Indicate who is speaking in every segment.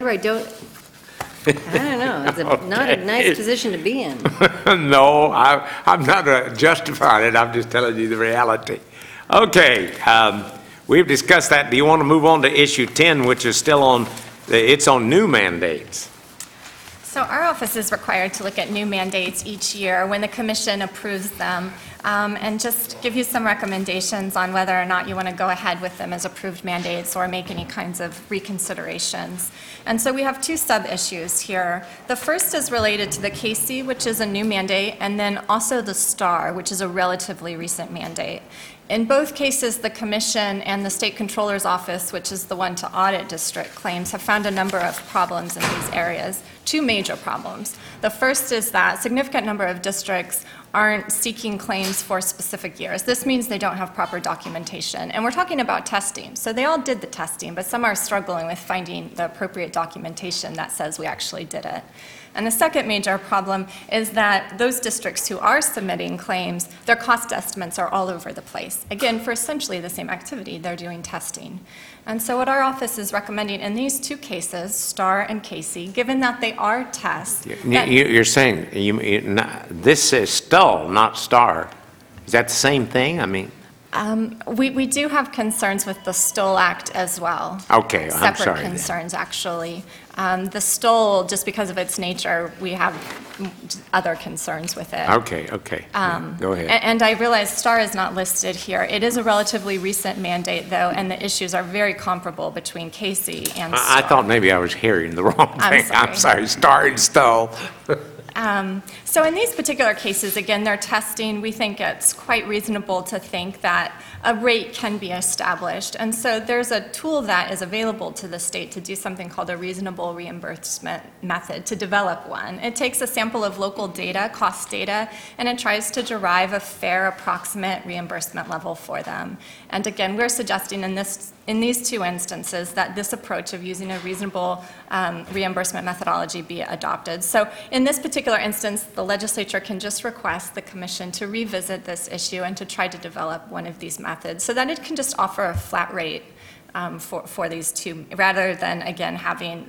Speaker 1: I don't know. It's not a nice position to be in.
Speaker 2: No, I'm not justifying it. I'm just telling you the reality. Okay, we've discussed that. Do you want to move on to issue 10, which is still on, it's on new mandates?
Speaker 3: So our office is required to look at new mandates each year when the commission approves them, and just give you some recommendations on whether or not you want to go ahead with them as approved mandates or make any kinds of reconsiderations. And so we have two sub-issues here. The first is related to the CASE, which is a new mandate, and then also the STAR, which is a relatively recent mandate. In both cases, the Commission and the State Controller's Office, which is the one to audit district claims, have found a number of problems in these areas, two major problems. The first is that a significant number of districts aren't seeking claims for specific years. This means they don't have proper documentation. And we're talking about testing. So they all did the testing, but some are struggling with finding the appropriate documentation that says we actually did it. And the second major problem is that those districts who are submitting claims, their cost estimates are all over the place. Again, for essentially the same activity, they're doing testing. And so what our office is recommending in these two cases, STAR and CASE, given that they are tests.
Speaker 2: You're saying this is STUL, not STAR. Is that the same thing? I mean.
Speaker 3: We do have concerns with the STOL Act as well.
Speaker 2: Okay, I'm sorry.
Speaker 3: Separate concerns, actually. The STOL, just because of its nature, we have other concerns with it.
Speaker 2: Okay. Go ahead.
Speaker 3: And I realize STAR is not listed here. It is a relatively recent mandate, though, and the issues are very comparable between CASE and STAR.
Speaker 2: I thought maybe I was hearing the wrong thing. I'm sorry, STAR and STUL.
Speaker 3: So in these particular cases, again, they're testing. We think it's quite reasonable to think that a rate can be established. And so there's a tool that is available to the state to do something called a reasonable reimbursement method, to develop one. It takes a sample of local data, cost data, and it tries to derive a fair approximate reimbursement level for them. And again, we're suggesting in these two instances that this approach of using a reasonable reimbursement methodology be adopted. So in this particular instance, the legislature can just request the commission to revisit this issue and to try to develop one of these methods so that it can just offer a flat rate for these two, rather than, again, having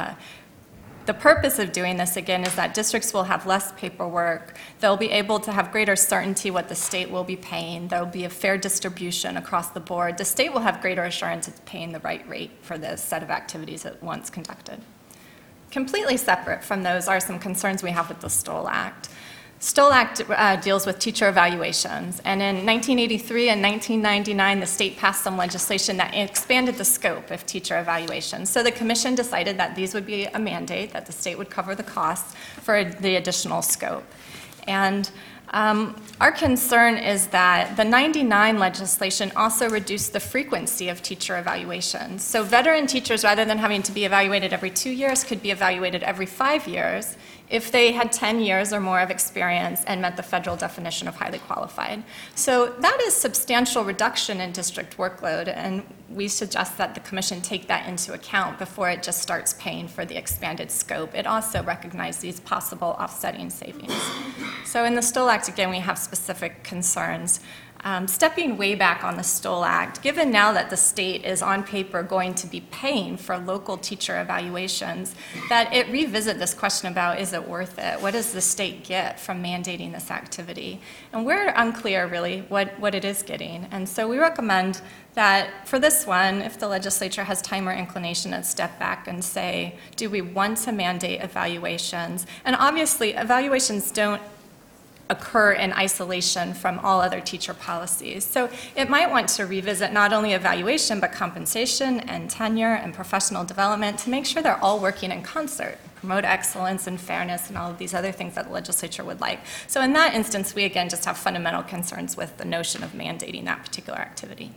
Speaker 3: the purpose of doing this, again, is that districts will have less paperwork. They'll be able to have greater certainty what the state will be paying. There will be a fair distribution across the board. The state will have greater assurance it's paying the right rate for the set of activities it once conducted. Completely separate from those are some concerns we have with the STOL Act. STOL Act deals with teacher evaluations, and in 1983 and 1999, the state passed some legislation that expanded the scope of teacher evaluations. So the commission decided that these would be a mandate, that the state would cover the costs for the additional scope. And our concern is that the 99 legislation also reduced the frequency of teacher evaluations. So veteran teachers, rather than having to be evaluated every 2 years, could be evaluated every 5 years if they had 10 years or more of experience and met the federal definition of highly qualified. So that is substantial reduction in district workload, and we suggest that the commission take that into account before it just starts paying for the expanded scope. It also recognizes these possible offsetting savings. So in the STOL Act, again, we have specific concerns. Stepping way back on the STOL Act, given now that the state is on paper going to be paying for local teacher evaluations, that it revisit this question about, is it worth it? What does the state get from mandating this activity? And we're unclear, really, what it is getting. And so we recommend that for this one, if the legislature has time or inclination, to step back and say, do we want to mandate evaluations? And obviously, evaluations don't occur in isolation from all other teacher policies. So it might want to revisit not only evaluation, but compensation and tenure and professional development to make sure they're all working in concert, promote excellence and fairness and all of these other things that the legislature would like. So in that instance, we again just have fundamental concerns with the notion of mandating that particular activity.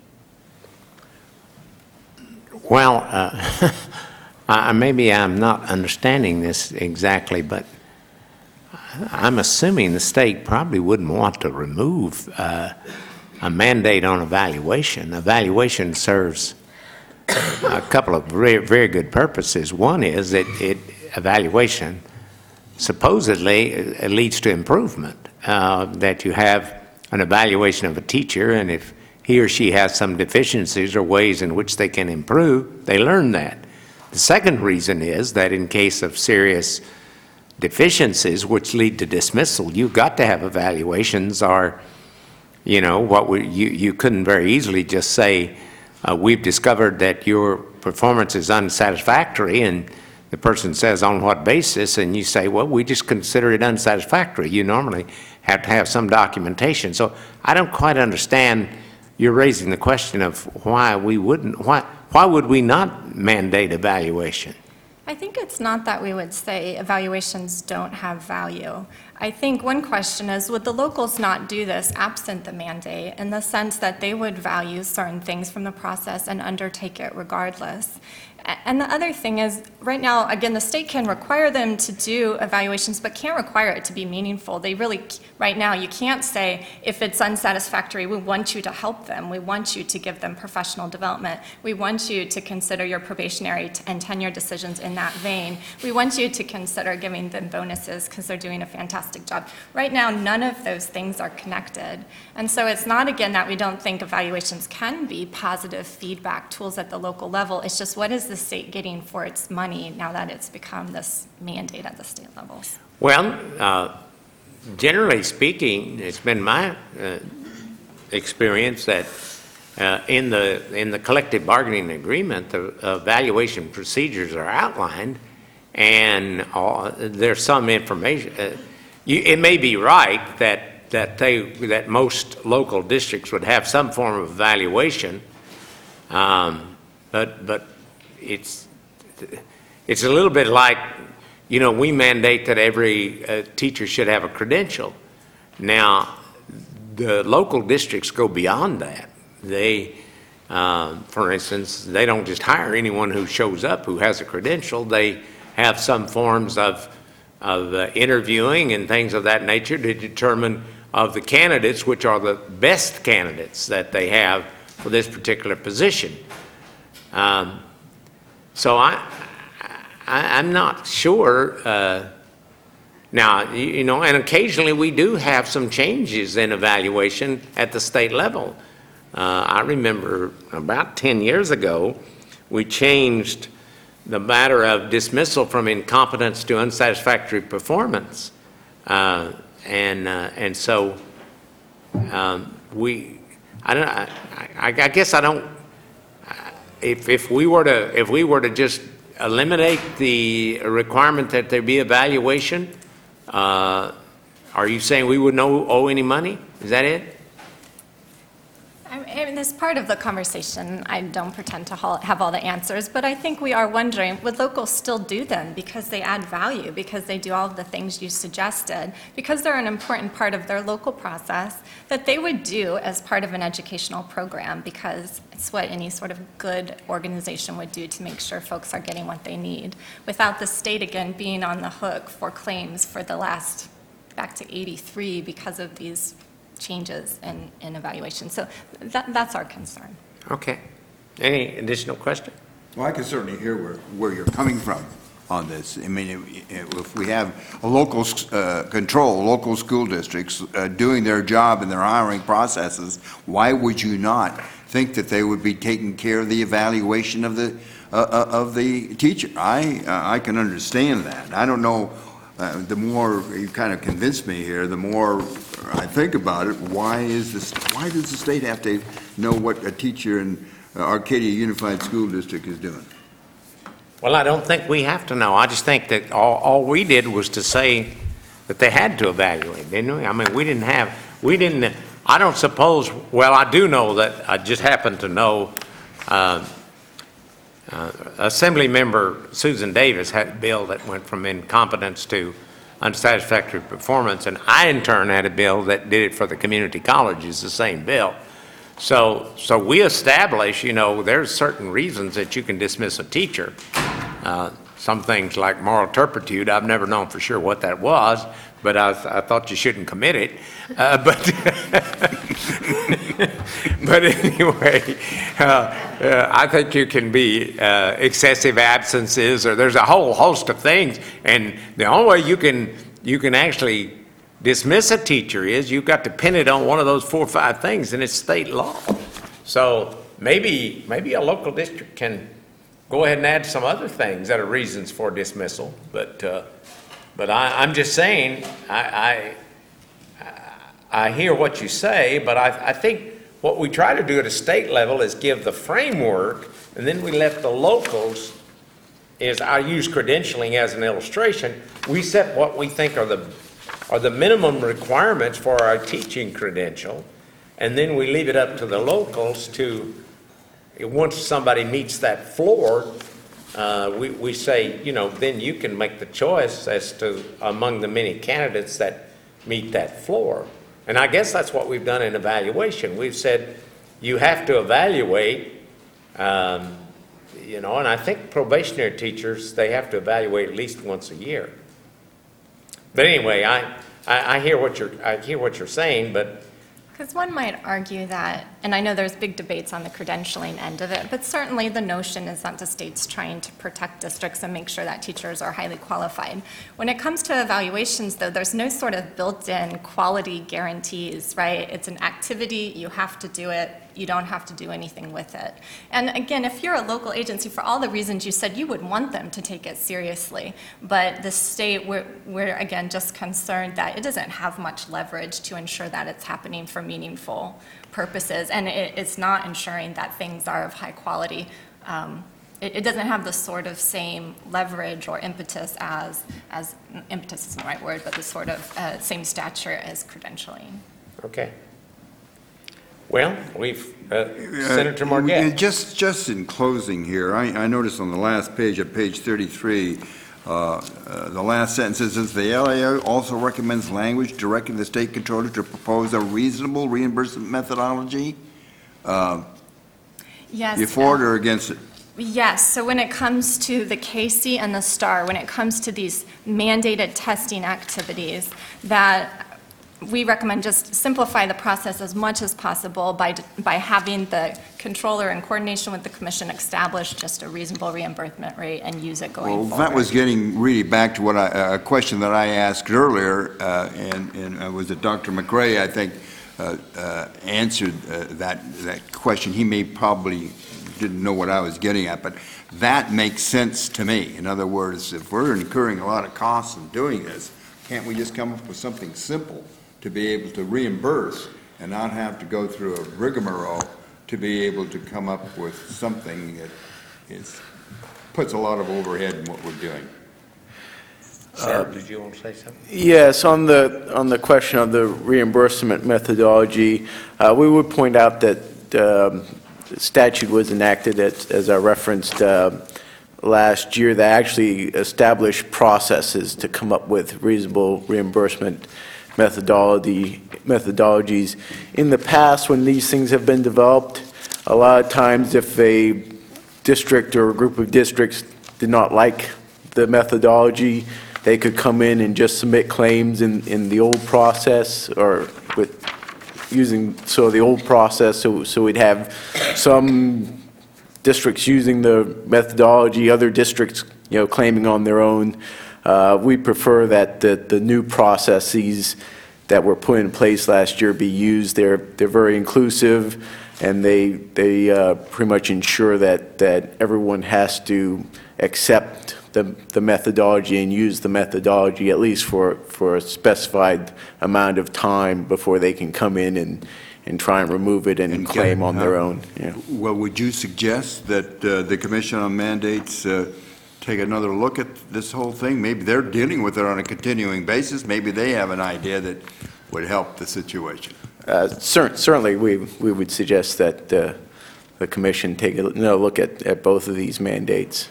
Speaker 2: Well, maybe I'm not understanding this exactly, but I'm assuming the state probably wouldn't want to remove a mandate on evaluation. Evaluation serves a couple of very good purposes. One is that evaluation supposedly leads to improvement, that you have an evaluation of a teacher, and if he or she has some deficiencies or ways in which they can improve, they learn that. The second reason is that in case of serious deficiencies which lead to dismissal, you've got to have evaluations, or, you know, you couldn't very easily just say, we've discovered that your performance is unsatisfactory, and the person says, on what basis? And you say, well, we just consider it unsatisfactory. You normally have to have some documentation. So I don't quite understand, you're raising the question of why we wouldn't, why would we not mandate evaluation?
Speaker 3: I think it's not that we would say evaluations don't have value. I think one question is, would the locals not do this absent the mandate, in the sense that they would value certain things from the process and undertake it regardless? And the other thing is, right now, again, the state can require them to do evaluations, but can't require it to be meaningful. They really, right now, you can't say, if it's unsatisfactory, we want you to help them. We want you to give them professional development. We want you to consider your probationary and tenure decisions in that vein. We want you to consider giving them bonuses because they're doing a fantastic job. Right now, none of those things are connected. And so it's not, again, that we don't think evaluations can be positive feedback tools at the local level. It's just, what is the state getting for its money now that it's become this mandate at the state levels?
Speaker 2: Well, generally speaking, it's been my experience that in the collective bargaining agreement, the evaluation procedures are outlined, and there's some information. It may be right that most local districts would have some form of evaluation, but it's a little bit like, you know, we mandate that every teacher should have a credential. Now, the local districts go beyond that. They, for instance, they don't just hire anyone who shows up who has a credential. They have some forms of interviewing and things of that nature to determine of the candidates which are the best candidates that they have for this particular position. So I'm not sure. Now, you know, and occasionally we do have some changes in evaluation at the state level. I remember about 10 years ago, we changed the matter of dismissal from incompetence to unsatisfactory performance. And so I guess I don't. If we were to just eliminate the requirement that there be evaluation, are you saying we wouldn't owe any money? Is that it?
Speaker 3: I mean, as part of the conversation, I don't pretend to have all the answers, but I think we are wondering, would locals still do them because they add value, because they do all of the things you suggested, because they're an important part of their local process that they would do as part of an educational program, because it's what any sort of good organization would do to make sure folks are getting what they need, without the state, again, being on the hook for claims for the last, back to '83, because of these changes in evaluation. So that's our concern.
Speaker 2: Okay. Any additional question?
Speaker 4: Well, I can certainly hear where you're coming from on this. I mean, if we have a local local school districts doing their job in their hiring processes, why would you not think that they would be taking care of the evaluation of the teacher? I can understand that. I don't know. The more you kind of convince me here, the more I think about it. Why does the state have to know what a teacher in Arcadia Unified School District is doing?
Speaker 2: Well, I don't think we have to know. I just think that all we did was to say that they had to evaluate, didn't we? I mean, I don't suppose, well, I do know that I just happen to know Assembly Member Susan Davis had a bill that went from incompetence to unsatisfactory performance, and I in turn had a bill that did it for the community colleges, the same bill. So we establish, you know, there's certain reasons that you can dismiss a teacher. Some things like moral turpitude, I've never known for sure what that was, but I thought you shouldn't commit it. But anyway, I think you can be excessive absences, or there's a whole host of things, and the only way you can actually dismiss a teacher is you've got to pin it on one of those 4 or 5 things, and it's state law. So maybe a local district can go ahead and add some other things that are reasons for dismissal. But I'm just saying, I hear what you say, but I think what we try to do at a state level is give the framework, and then we let the locals, I use credentialing as an illustration, we set what we think are the minimum requirements for our teaching credential, and then we leave it up to the locals to, once somebody meets that floor, we say, then you can make the choice as to among the many candidates that meet that floor. And I guess that's what we've done in evaluation. We've said you have to evaluate, and I think probationary teachers, they have to evaluate at least once a year. But anyway, I hear what you're saying, but
Speaker 3: Because one might argue that, and I know there's big debates on the credentialing end of it, but certainly the notion is that the state's trying to protect districts and make sure that teachers are highly qualified. When it comes to evaluations, though, there's no sort of built-in quality guarantees, right? It's an activity, you have to do it, you don't have to do anything with it. And again, if you're a local agency, for all the reasons you said, you would want them to take it seriously. But the state, we're again just concerned that it doesn't have much leverage to ensure that it's happening for meaningful purposes. And it's not ensuring that things are of high quality. It doesn't have the sort of same leverage or impetus as impetus isn't the right word, but the sort of same stature as credentialing.
Speaker 2: okay. Well, Senator Marquette.
Speaker 4: Just in closing here, I noticed on the last page of page 33, the last sentence says, the LAO also recommends language directing the state controller to propose a reasonable reimbursement methodology.
Speaker 3: Yes.
Speaker 4: You for it or against it?
Speaker 3: Yes, so when it comes to the KC and the STAR, when it comes to these mandated testing activities, that we recommend just simplify the process as much as possible by having the controller in coordination with the commission establish just a reasonable reimbursement rate and use it going forward.
Speaker 4: Well, that was getting really back to what a question that I asked earlier, and was it Dr. McRae, I think, answered that question. He may probably didn't know what I was getting at, but that makes sense to me. In other words, if we're incurring a lot of costs in doing this, can't we just come up with something simple to be able to reimburse and not have to go through a rigmarole to be able to come up with something that puts a lot of overhead in what we're doing?
Speaker 2: Sir, did you want to say something?
Speaker 5: Yes, on the question of the reimbursement methodology, we would point out that the statute was enacted, as I referenced last year, that actually established processes to come up with reasonable reimbursement methodologies. In the past, when these things have been developed, a lot of times if a district or a group of districts did not like the methodology, they could come in and just submit claims in the old process, or with using the old process, so we'd have some districts using the methodology, other districts claiming on their own. We prefer that the new processes that were put in place last year be used. They're very inclusive, and they pretty much ensure that everyone has to accept the methodology and use the methodology at least for a specified amount of time before they can come in and try and remove it and claim on their own. Yeah.
Speaker 4: Well, would you suggest that the Commission on Mandates take another look at this whole thing? Maybe they're dealing with it on a continuing basis. Maybe they have an idea that would help the situation.
Speaker 5: Certainly, we would suggest that the Commission take another look at both of these mandates.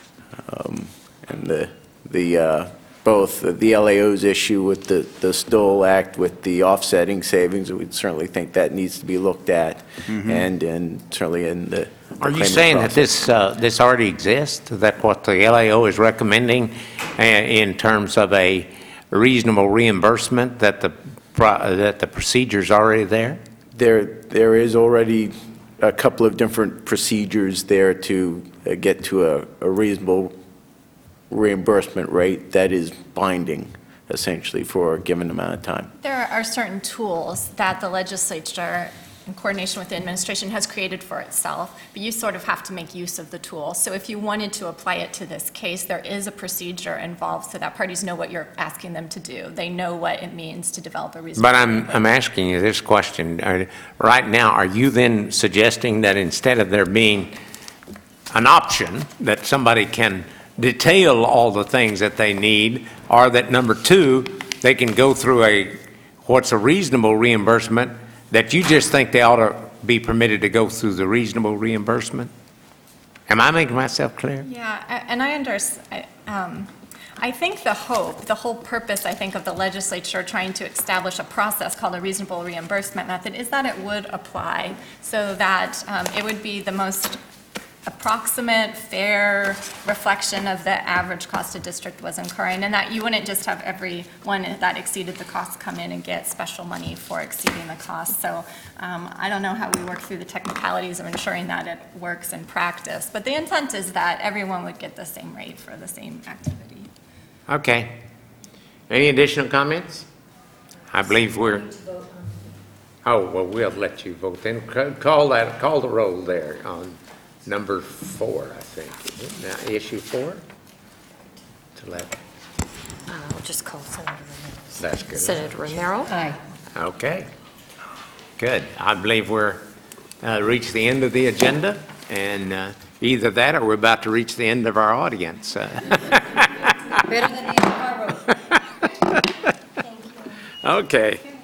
Speaker 5: And both the LAO's issue with the Stoll Act with the offsetting savings, we certainly think that needs to be looked at, and certainly in the
Speaker 2: Are you saying process. That this already exists? That what the LAO is recommending in terms of a reasonable reimbursement, that the procedure's already there?
Speaker 5: There is already a couple of different procedures there to get to a reasonable reimbursement rate that is binding, essentially, for a given amount of time.
Speaker 3: There are certain tools that the legislature in coordination with the administration, has created for itself, but you sort of have to make use of the tool. So if you wanted to apply it to this case, there is a procedure involved so that parties know what you're asking them to do. They know what it means to develop a reasonable.
Speaker 2: But I'm asking you this question. Right now, are you then suggesting that instead of there being an option that somebody can detail all the things that they need, or that number two, they can go through what's a reasonable reimbursement, that you just think they ought to be permitted to go through the reasonable reimbursement? Am I making myself clear?
Speaker 3: Yeah, and I understand. I think the whole purpose, I think, of the legislature trying to establish a process called a reasonable reimbursement method is that it would apply so that it would be the most approximate, fair reflection of the average cost a district was incurring, and that you wouldn't just have everyone that exceeded the cost come in and get special money for exceeding the cost. So I don't know how we work through the technicalities of ensuring that it works in practice, but the intent is that everyone would get the same rate for the same activity.
Speaker 2: Okay. Any additional comments? I believe we're... Oh, well, we'll let you vote then. Call the roll there on number 4, I think. Is it now issue 4? To let...
Speaker 1: I'll just call Senator Romero.
Speaker 2: That's good.
Speaker 1: Senator Romero? Aye.
Speaker 2: Okay. Good. I believe we're reached the end of the agenda, and either that or we're about to reach the end of our audience.
Speaker 1: Better than the end of our road.
Speaker 2: Okay.